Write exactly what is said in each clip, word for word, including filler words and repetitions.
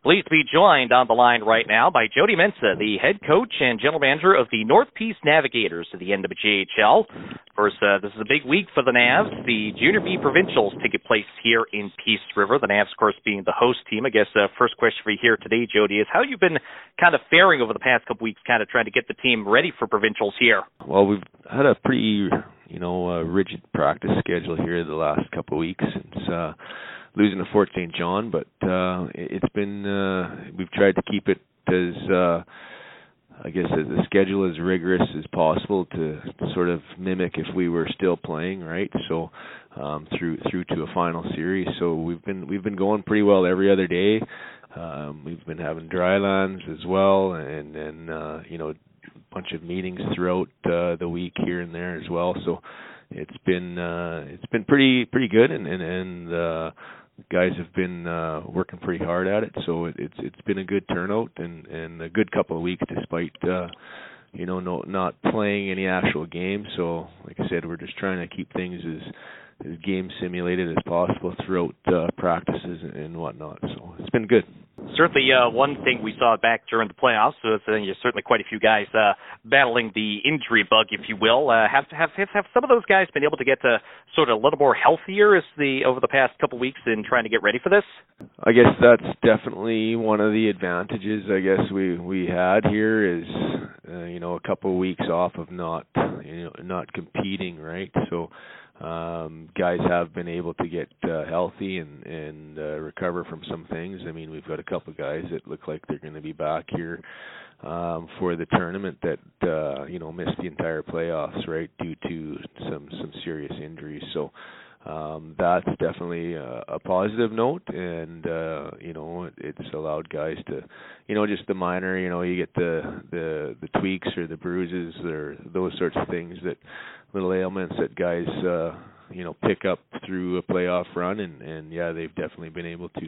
Pleased to be joined on the line right now by Jody Mensah, the head coach and general manager of the North Peace Navigators of the N W J H L. Of course, uh, this is a big week for the Navs. The Junior B Provincials take place here in Peace River. The Navs, of course, being the host team. I guess uh, first question for you here today, Jody, is how you've been kind of faring over the past couple weeks, kind of trying to get the team ready for Provincials here. Well, we've had a pretty, you know, uh, rigid practice schedule here the last couple of weeks since uh, losing to Fort Saint John, but uh, it's been, uh, we've tried to keep it as, uh, I guess, as the schedule as rigorous as possible to sort of mimic if we were still playing, right? So um, through through to a final series. So we've been we've been going pretty well every other day. Um, we've been having dry lands as well, and and uh, you know, a bunch of meetings throughout uh, the week here and there as well. So it's been uh, it's been pretty pretty good, and and and. Uh, guys have been uh, working pretty hard at it, so it, it's it's been a good turnout and, and a good couple of weeks despite uh, you know no, not playing any actual games. So like I said, we're just trying to keep things as as game simulated as possible throughout uh, practices and whatnot. So it's been good. Certainly, uh, one thing we saw back during the playoffs was uh, there's certainly quite a few guys uh, battling the injury bug, if you will. Uh, have, have have some of those guys been able to get to sort of a little more healthier as the over the past couple of weeks in trying to get ready for this? I guess that's definitely one of the advantages. I guess we we had here is uh, you know a couple of weeks off of not you know not competing, right? So. Um, guys have been able to get uh, healthy and, and uh, recover from some things. I mean, we've got a couple of guys that look like they're going to be back here um, for the tournament that, uh, you know, missed the entire playoffs, right, due to some, some serious injuries. So um, that's definitely a, a positive note, and, uh, you know, it's allowed guys to, you know, just the minor, you know, you get the, the, the tweaks or the bruises or those sorts of things that, little ailments that guys, uh, you know, pick up through a playoff run, and, and yeah, they've definitely been able to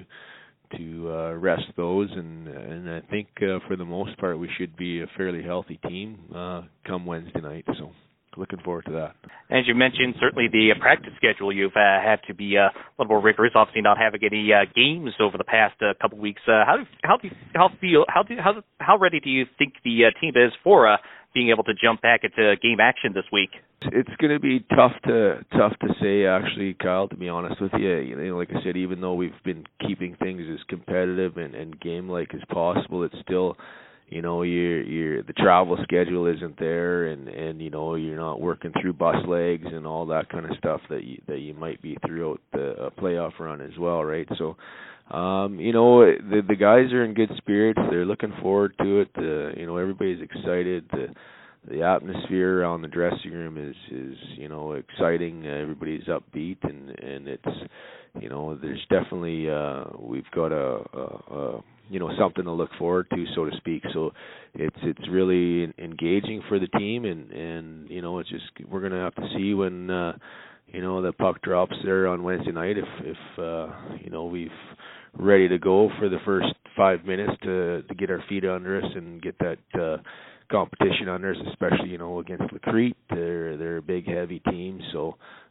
to uh, rest those, and and I think uh, for the most part we should be a fairly healthy team uh, come Wednesday night. So looking forward to that. As you mentioned, certainly the uh, practice schedule you've uh, had to be uh, a little more rigorous. Obviously, not having any uh, games over the past uh, couple of weeks. Uh, how do how do you, how feel how do how how ready do you think the uh, team is for uh, being able to jump back into game action this week? It's going to be tough to tough to say, actually, Kyle. To be honest with you, you know, like I said, even though we've been keeping things as competitive and, and game-like as possible, it's still, you know, you're, you're, the travel schedule isn't there, and, and you know, you're not working through bus legs and all that kind of stuff that you that you might be throughout the uh, playoff run as well, right? So. Um, you know, the the guys are in good spirits. They're looking forward to it. Uh, you know, everybody's excited. The the atmosphere around the dressing room is is you know exciting. Uh, everybody's upbeat, and and it's you know there's definitely uh, we've got a, a, a you know something to look forward to, so to speak. So it's it's really engaging for the team, and and you know it's just we're gonna have to see when. Uh, You know, the puck drops there on Wednesday night if, if uh, you know, we've ready to go for the first five minutes to, to get our feet under us and get that uh, competition under us, especially, you know, against Lacrete. They're, they're a big, heavy team, so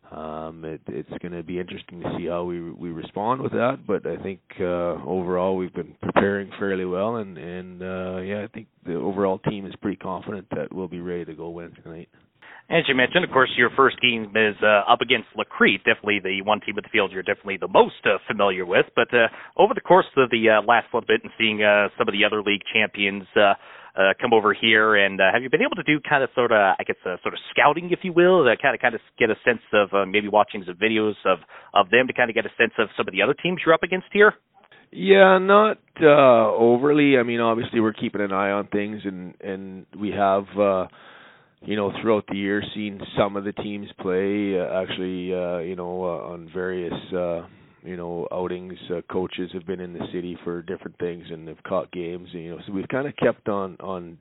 um, it, it's going to be interesting to see how we we respond with that. But I think uh, overall we've been preparing fairly well, and, and uh, yeah, I think the overall team is pretty confident that we'll be ready to go Wednesday night. As you mentioned, of course, your first game is uh, up against Lacrete, definitely the one team at the field you're definitely the most uh, familiar with. But uh, over the course of the uh, last little bit and seeing uh, some of the other league champions uh, uh, come over here, and uh, have you been able to do kind of sort of, I guess, uh, sort of scouting, if you will, to kind of kind of get a sense of uh, maybe watching some videos of, of them to kind of get a sense of some of the other teams you're up against here? Yeah, not uh, overly. I mean, obviously we're keeping an eye on things, and, and we have uh, – you know, throughout the year, seen some of the teams play. Uh, actually, uh, you know, uh, on various, uh, you know, outings, uh, coaches have been in the city for different things and have caught games. And, you know, so we've kind of kept on, on,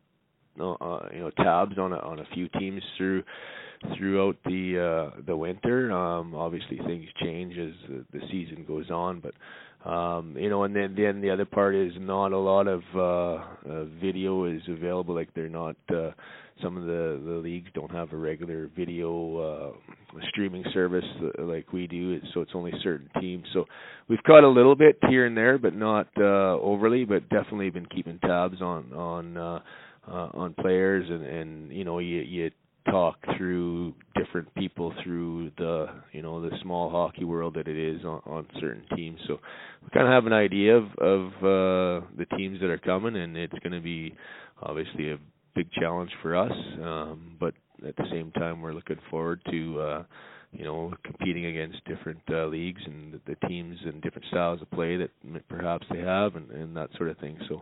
uh, you know, tabs on a, on a few teams through throughout the uh, the winter. Um, obviously, things change as the, the season goes on, but Um, you know, and then then the other part is not a lot of uh, uh, video is available. Like they're not. Uh, some of the, the leagues don't have a regular video uh, streaming service like we do, so it's only certain teams. So we've caught a little bit here and there, but not uh, overly. But definitely been keeping tabs on on uh, uh, on players, and, and you know you you talk through different people through the you know the small hockey world that it is on, on certain teams. So we kind of have an idea of of uh, the teams that are coming, and it's going to be obviously a big challenge for us, um, but at the same time we're looking forward to uh, you know competing against different uh, leagues and the, the teams and different styles of play that perhaps they have, and, and that sort of thing. So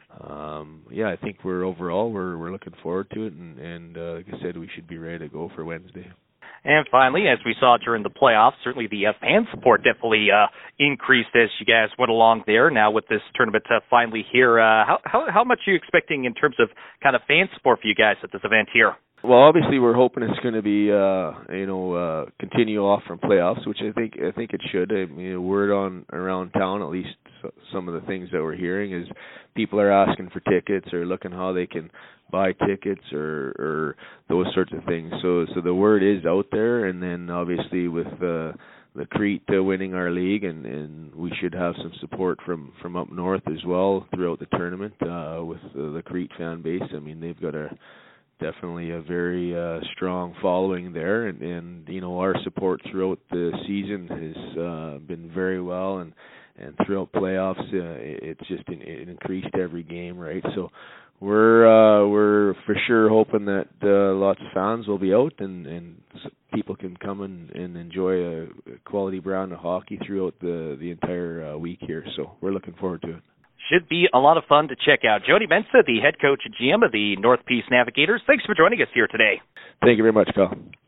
um, yeah, I think we're overall we're we're looking forward to it, and, and uh, like I said, we should be ready to go for Wednesday. And finally, as we saw during the playoffs, certainly the uh, fan support definitely uh, increased as you guys went along there. Now with this tournament uh, finally here, uh, how, how how much are you expecting in terms of kind of fan support for you guys at this event here? Well, obviously we're hoping it's going to be uh, you know uh, continue off from playoffs, which I think I think it should. I mean, word on around town, at least some of the things that we're hearing is people are asking for tickets or looking how they can buy tickets or, or those sorts of things. So so the word is out there, and then obviously with uh, the Crete uh, winning our league, and, and we should have some support from, from up north as well throughout the tournament uh, with uh, the Crete fan base. I mean, they've got a definitely a very uh, strong following there, and, and you know our support throughout the season has uh, been very well, and and throughout playoffs uh, it's just in, it increased every game, right? So we're uh, we're for sure hoping that uh, lots of fans will be out, and, and people can come and, and enjoy a quality brand of hockey throughout the the entire uh, week here. So we're looking forward to it. Should be a lot of fun to check out. Jody Mensah, the head coach and G M of the North Peace Navigators, thanks for joining us here today. Thank you very much, Kyle.